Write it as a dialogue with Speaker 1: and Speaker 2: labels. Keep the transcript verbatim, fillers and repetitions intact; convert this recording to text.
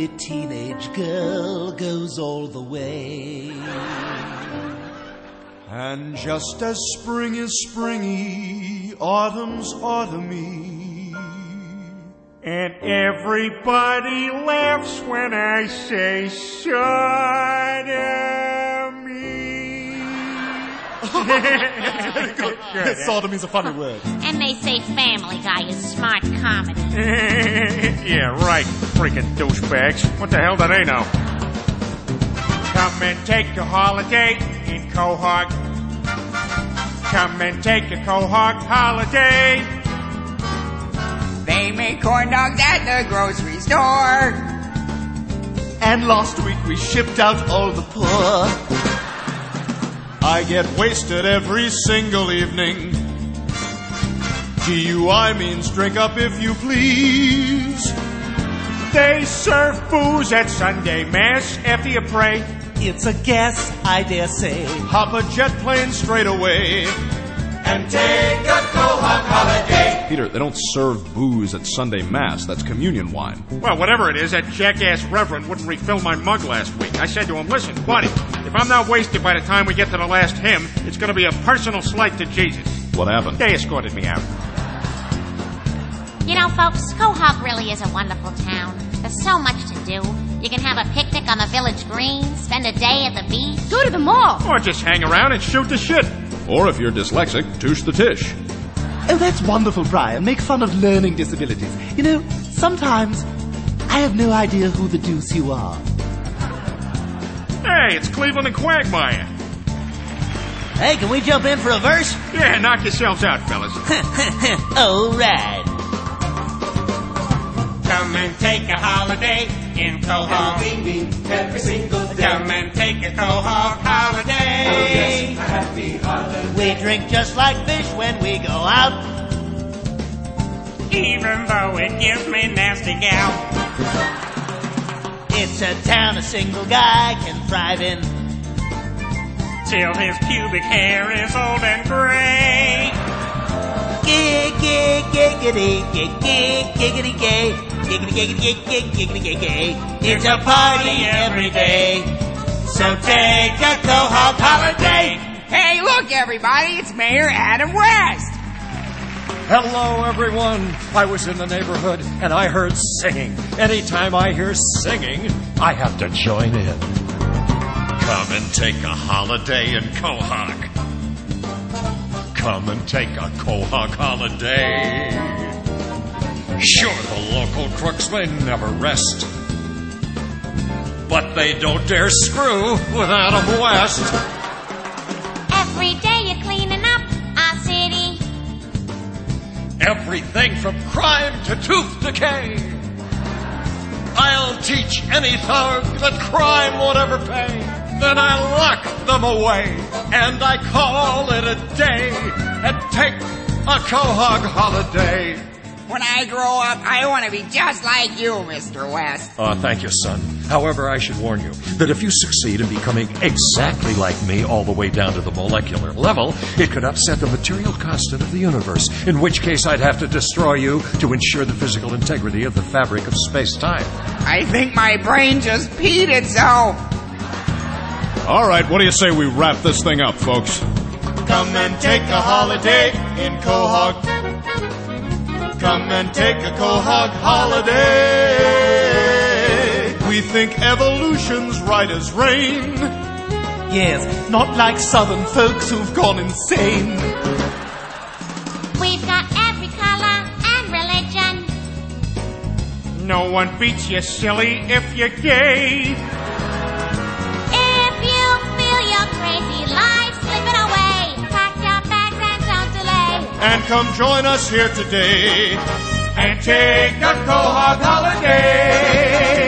Speaker 1: every teenage girl goes all the way.
Speaker 2: And just as spring is springy, autumn's autumny.
Speaker 3: And everybody laughs when I say sodomy.
Speaker 2: Good. Good.
Speaker 3: Yeah.
Speaker 2: Sodomy's a funny word.
Speaker 4: And they say Family Guy is smart comedy.
Speaker 3: Yeah, right, freaking douchebags. What the hell do they know? Come and take a holiday in Quahog. Come and take a Quahog holiday.
Speaker 5: They make corn dogs at the grocery store.
Speaker 1: And last week we shipped out all the poor.
Speaker 2: I get wasted every single evening. G U I means drink up if you please.
Speaker 3: They serve booze at Sunday Mass after you pray.
Speaker 1: It's a guess, I dare say.
Speaker 2: Hop a jet plane straight away
Speaker 6: and take a Quahog holiday.
Speaker 7: Peter, they don't serve booze at Sunday Mass. That's communion wine.
Speaker 3: Well, whatever it is, that jackass reverend wouldn't refill my mug last week. I said to him, listen, buddy, if I'm not wasted by the time we get to the last hymn, it's going to be a personal slight to Jesus.
Speaker 7: What happened?
Speaker 3: They escorted me out.
Speaker 4: You know, folks, Quahog really is a wonderful town. There's so much to do. You can have a picnic on the village green, spend a day at the beach,
Speaker 8: go to the mall,
Speaker 3: or just hang around and shoot the shit.
Speaker 7: Or if you're dyslexic, touche the tish.
Speaker 1: Oh, that's wonderful, Brian. Make fun of learning disabilities. You know, sometimes I have no idea who the deuce you are.
Speaker 3: Hey, it's Cleveland and Quagmire.
Speaker 1: Hey, can we jump in for a verse?
Speaker 3: Yeah, knock yourselves out, fellas.
Speaker 1: All right.
Speaker 5: Come and take a holiday in Quahog.
Speaker 6: Every single day.
Speaker 5: Come and take a Quahog holiday.
Speaker 6: Oh, yes, a happy holiday.
Speaker 1: We drink just like fish when we go out,
Speaker 5: even though it gives me nasty gout.
Speaker 1: It's a town a single guy can thrive in,
Speaker 5: till his pubic hair is old and gray.
Speaker 1: Gig, gig, giggity, gig, gig, giggity, gay. Giggity, giggity, gig, gig, giggity, gay, gay. It's a party every day, so take a Quahog holiday.
Speaker 5: Hey, look, everybody, it's Mayor Adam West.
Speaker 9: Hello, everyone. I was in the neighborhood, and I heard singing. Anytime I hear singing, I have to join in.
Speaker 10: Come and take a holiday in Quahog. Come and take a Quahog holiday. Sure, the local crooks may never rest, but they don't dare screw with Adam West.
Speaker 4: Every day you're cleaning up our city.
Speaker 10: Everything from crime to tooth decay. I'll teach any thug that crime won't ever pay. Then I lock them away, and I call it a day, and take a Quahog holiday.
Speaker 5: When I grow up, I want to be just like you, Mister West.
Speaker 9: Uh, thank you, son. However, I should warn you that if you succeed in becoming exactly like me all the way down to the molecular level, it could upset the material constant of the universe, in which case I'd have to destroy you to ensure the physical integrity of the fabric of space-time.
Speaker 5: I think my brain just peed itself.
Speaker 7: All right, what do you say we wrap this thing up, folks?
Speaker 2: Come and take a holiday in Quahog. Come and take a Quahog holiday. We think evolution's right as rain.
Speaker 1: Yes, not like southern folks who've gone insane.
Speaker 4: We've got every color and religion.
Speaker 3: No one beats you, silly, if you're gay.
Speaker 4: If you feel your crazy life slipping away, pack your bags and don't delay.
Speaker 2: And come join us here today and take a Quahog holiday.